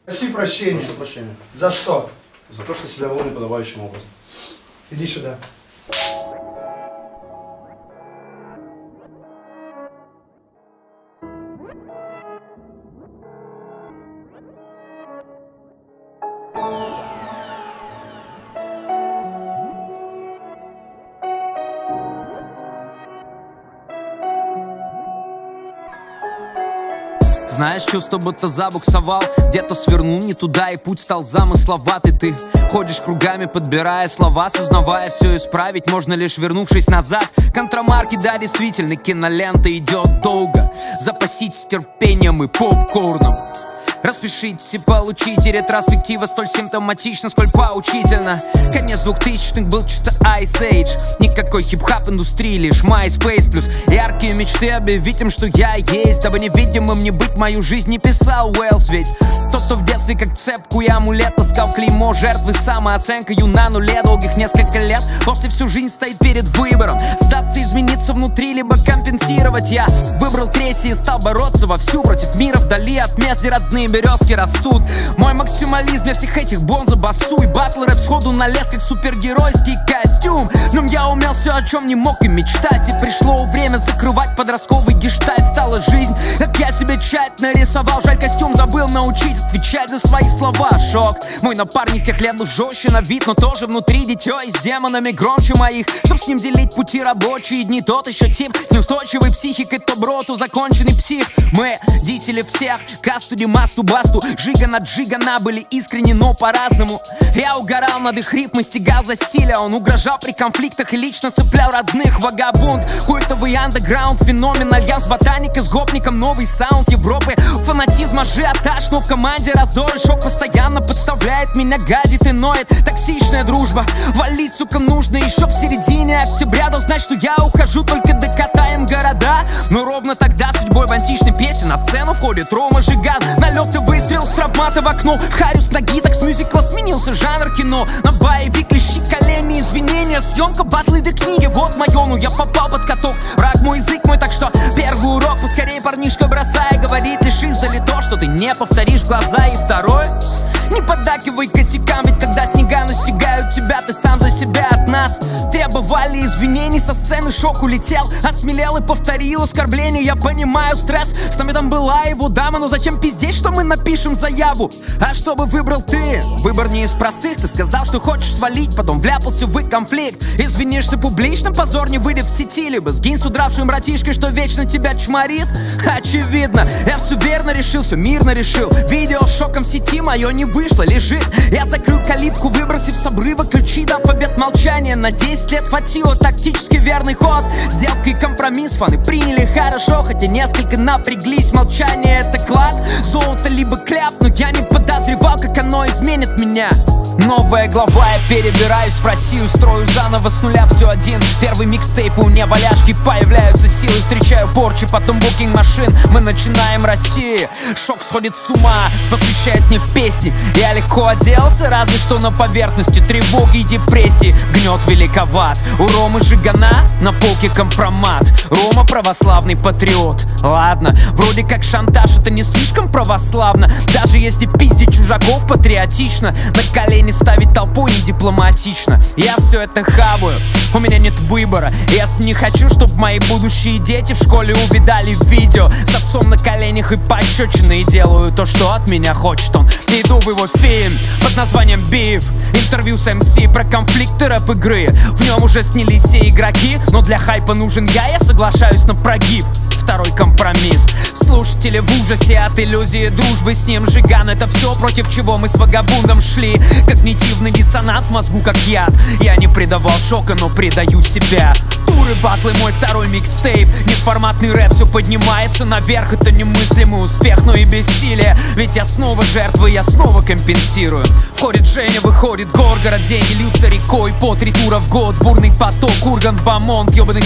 Проси прощения. Прошу прощения. За что? За то, что себя вел неподобающим образом. Иди сюда. Знаешь, чувство будто забуксовал, где-то свернул не туда, и путь стал замысловатый. Ты ходишь кругами, подбирая слова, сознавая, все исправить можно лишь вернувшись назад. Контрамарки, да, действительно, кинолента идет долго. Запаситесь терпением и попкорном. Распишитесь и получите ретроспектива столь симптоматична, сколь поучительно. Конец 2000-х был чисто Ice Age. Никакой хип-хап индустрии, лишь MySpace плюс яркие мечты объявить им, что я есть. Дабы невидимым не быть, мою жизнь не писал Уэллс. Ведь тот, кто в детстве как цепку и амулет таскал клеймо жертвы, самооценкою на нуле долгих несколько лет, после всю жизнь стоит перед выбором: сдаться, измениться внутри, либо компенсировать. Я выбрал третий и стал бороться вовсю против мира вдали от мест, где родные березки растут. Мой максимализм, я всех этих бонза басу, и батл рэп сходу налез как супергеройский костюм. Но я умел все, о чем не мог и мечтать, и пришло время закрывать подростковый гештальт. Стала жизнь, как я себе тщательно рисовал. Жаль, костюм забыл научить отвечать за свои слова. Шок, мой напарник тех лет был жестче на вид, но тоже внутри дитё и с демонами громче моих. Чтоб с ним делить пути рабочие дни, тот еще тип неустойчивой психикой, то брод, то законченный псих. Мы дисели всех, касту, димасту, басту, жига на джигана, были искренни, но по-разному. Я угорал над их рифмой, стегал за стиля, он угрожал при конфликтах и лично цеплял родных. Вагабунд, культовый андеграунд, феномен, альянс ботаника с гопником, новый саунд Европы. Фанатизм, ажиотаж, но в команде раздор и шок постоянно подставляет меня, гадит и ноет. Токсичная дружба, валить, сука, нужно еще в середине октября. Дал знать, что я ухожу, только докатаем города. Но ровно тогда судьбой в античной песне на сцену входит Рома Жиган. Налет и выстрел с травмата в окно, в харю с ноги, так с мюзикла сменился жанр кино. На боевик, лещи, колени, извинения, съемка, батлы до книги, вот мое, ну я попал под каток. Враг мой, язык мой, так что первый урок поскорее, парнишка, бросай говорить лишь издали то, что ты не повторишь в глаза. И второй: не поддакивай косякам, ведь когда снега настигают тебя, ты сам за себя. От нас требовали извинений, со сцены шок улетел, осмелел и повторил оскорбление. Я понимаю стресс, с нами там была его дама, но зачем пиздеть, что мы напишем заяву? А чтобы выбрал ты, выбор не из простых. Ты сказал, что хочешь свалить, потом вляпался в конфликт. Извинишься публично, позор не выйдет в сети, либо сгинь с удравшим братишкой, что вечно тебя чморит. Очевидно, я все верно решил, все мирно решил. Видео с шоком в сети мое не вышло, лежит. Я закрыл калитку, выбросив с обрыва ключи, дам побед молчания. На 10 лет хватило, тактически верный ход. Сделка и компромисс, фаны приняли хорошо, хотя несколько напряглись. Молчание — это клад, золото либо кляп, но я не подозревал, как оно изменит меня. Новая глава, я перебираюсь в Россию, строю заново с нуля все один. Первый микстейп, у меня валяшки, появляются силы, встречаю порчи, потом букинг машин, мы начинаем расти. Шок сходит с ума, посвящает мне песни. Я легко оделся, разве что на поверхности тревоги и депрессии. Гнет великоват, у Ромы Жигана на полке компромат. Рома православный патриот. Ладно, вроде как шантаж, это не слишком православно. Даже если пиздить чужаков патриотично, на колени ставить толпой не дипломатично. Я все это хаваю, у меня нет выбора. Я не хочу, чтобы мои будущие дети в школе увидали видео с отцом на коленях и пощечины, и делаю то, что от меня хочет он. Иду в его фильм под названием «Биф», интервью с МС про конфликты рэп-игры. В нем уже снялись все игроки, но для хайпа нужен я соглашаюсь на прогиб. Второй компромисс. Слушатели в ужасе от иллюзии дружбы с ним. Жиган — это все, против чего мы с вагабундом шли. Когнитивный диссонанс в мозгу как яд. Я не предавал шока, но предаю себя. Туры, батлы, мой второй микстейп. Неформатный рэп все поднимается наверх. Это немыслимый успех, но и бессилие. Ведь я снова жертва, я снова компенсирую. Входит Женя, выходит Горгород. Деньги льются рекой по 3 тура в год. Бурный поток, Ургант, Бамонт. Ёбаный список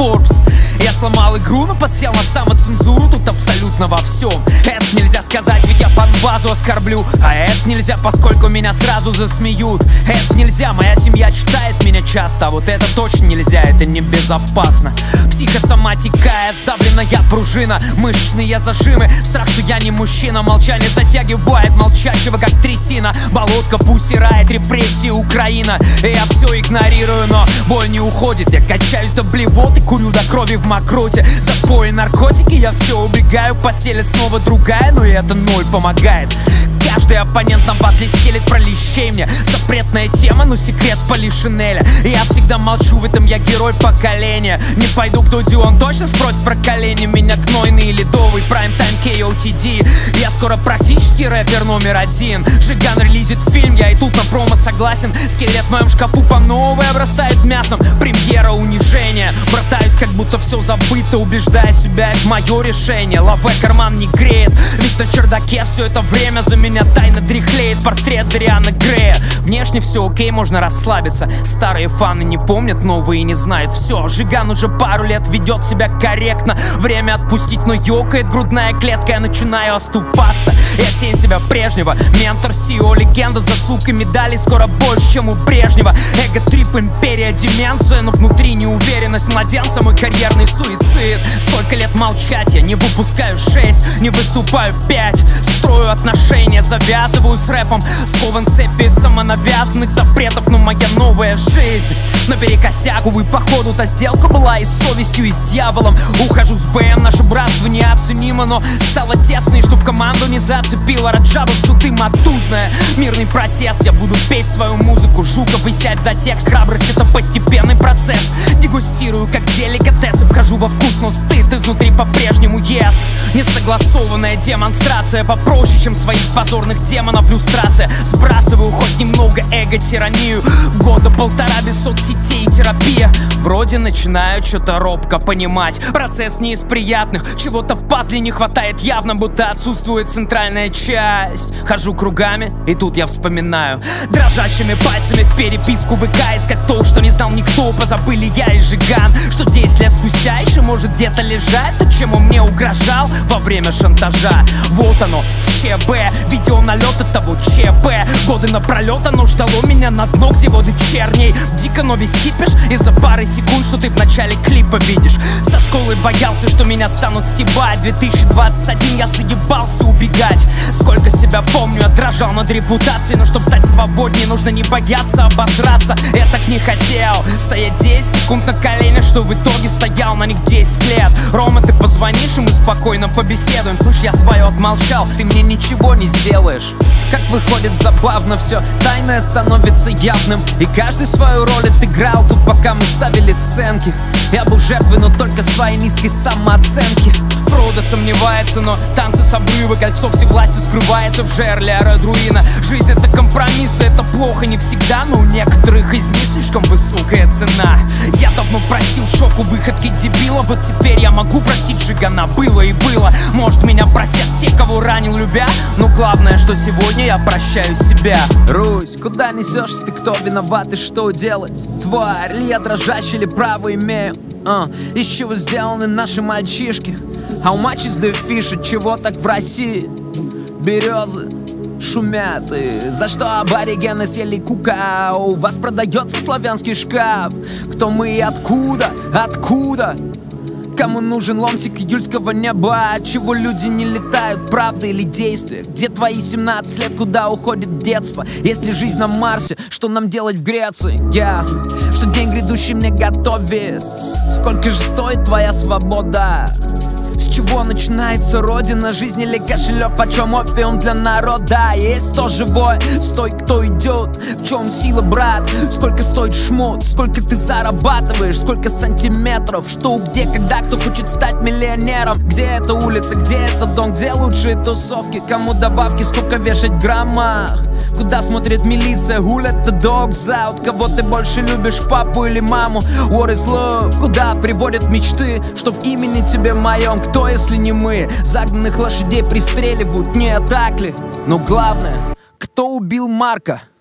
Forbes. Я сломал игру, но подсел на самоцензуру. Тут абсолютно во всем. Это нельзя сказать, ведь я фан-базу оскорблю. А это нельзя, поскольку меня сразу засмеют. Это нельзя, моя семья читает меня часто. А вот это точно нельзя, это небезопасно. Психосоматика, сдавленная пружина, мышечные зажимы. Страх, что я не мужчина. Молчание затягивает молчащего, как трясина. Болотка пусть стирает репрессии Украина. И я все игнорирую, но боль не уходит. Я качаюсь до блевоты, курю до крови в мокроте. Запои, наркотики, я все убегаю. Постель снова другая, но и это ноль помогает. Каждый оппонент на батле стелит про лещей мне. Запретная тема, но секрет Полишинеля. Я всегда молчу, в этом я герой поколения. Не пойду к Дуди, он точно спросит про колени. Меня гнойный и ледовый, прайм-тайм KOTD. Я скоро практически рэпер номер один. Жиган релизит фильм, я и тут на промо согласен. Скелет в моем шкафу по новой обрастает мясом. Премьера унижения. Братаюсь, как будто все забыто, убеждая себя, это мое решение. Лаве карман не греет, ведь на чердаке все это время за меня тайно дряхлеет портрет Дариана Грея. Внешне все окей, можно расслабиться. Старые фаны не помнят, новые не знают. Все, Жиган уже пару лет ведет себя корректно. Время отпустить, но ёкает грудная клетка. Я начинаю оступаться, я тень себя прежнего. Ментор, CEO, легенда, заслуг и медалей скоро больше, чем у Брежнева. Эго-трип, империя, деменция, но внутри неуверенность младенца, мой карьерный суицид. Столько лет молчать, я не выпускаю 6, не выступаю 5. Строю отношения, завязываю с рэпом. Скован цепи самонавязанных запретов, но моя новая жизнь наперекосяк. Увы, походу-то сделка была и с совестью, и с дьяволом. Ухожу с БМ, наше братство неоценимо, но стало тесно, и чтоб команду не зацепила Раджабов, суды матузная. Мирный протест, я буду петь свою музыку. Жуков и сядь за текст, храбрость это постепенный процесс. Дегустирую как деликатесы, вхожу во вкус, но стыд изнутри по-прежнему ест. Несогласованная демонстрация попроще, чем своих позорных демонов люстрация. Сбрасываю хоть немного эго-тиранию. Года полтора без соцсетей и терапия. Вроде начинаю что-то робко понимать. Процесс не из приятных, чего-то в пазле не хватает явно, будто отсутствует центральная часть. Хожу кругами, и тут я вспоминаю. Дрожащими пальцами в переписку ВК искать то, что не знал никто. Позабыли я и Жиган, что 10 лет спустя еще может где-то лежать то, чем он мне угрожал во время шантажа. Вот оно, в ЧБ, видео налета того ЧП. Годы напролет оно ждало меня на дно, где воды черней. Дико, но весь кипиш из-за пары секунд, что ты в начале клипа видишь. Со школы боялся, что меня станут стебать. 2021 я заебался убегать. Сколько себя помню, я дрожал над репутацией. Но чтоб стать свободнее, нужно не бояться обосраться. Я так не хотел стоять 10 секунд на коленях, что в итоге стоял на них 10 лет. Рома, ты позвонишь, и мы спокойно побеседуем. Слышь, я свое отмолчал, ты мне ничего не сделаешь. Как выходит забавно все, тайное становится явным. И каждый свою роль отыграл тут, пока мы ставили сценки. Я был жертвой, но только своей низкой самооценки. Фродо сомневается, но танцы с обрыва. Кольцо всевласти скрывается в жерле Арадруина. Жизнь это компромиссы, это плохо не всегда, но у некоторых из них слишком высокая цена. Я давно простил шоку выходки дебила. Вот теперь я могу простить Жигана, было и было. Может меня простят те, кого ранил любя, но главное, что сегодня я прощаю себя. Русь, куда несешься ты, кто виноват и что делать? Тварь, ли я дрожащий, или право имею? Из чего сделаны наши мальчишки? How much is the fish? От чего так в России? Березы шумят, и за что аборигены съели кука? У вас продается славянский шкаф. Кто мы и откуда? Откуда? Кому нужен ломтик июльского неба? Отчего люди не летают, правда или действие? Где твои 17 лет, куда уходит детство? Если жизнь на Марсе, что нам делать в Греции? Что день грядущий мне готовит? Сколько же стоит твоя свобода? С чего начинается родина? Жизнь или кошелек, почем опиум для народа? Есть кто живой, стой, кто идет. В чем сила, брат? Сколько стоит шмот? Сколько ты зарабатываешь? Сколько сантиметров? Что, где, когда, кто хочет стать миллионером? Где эта улица, где этот дом? Где лучшие тусовки? Кому добавки, сколько вешать в граммах? Куда смотрит милиция? Who let the dogs out? Кого ты больше любишь, папу или маму? What is love? Куда приводят мечты? Что в имени тебе моем? Кто, если не мы? Загнанных лошадей пристреливают, не так ли? Но главное, кто убил Марка?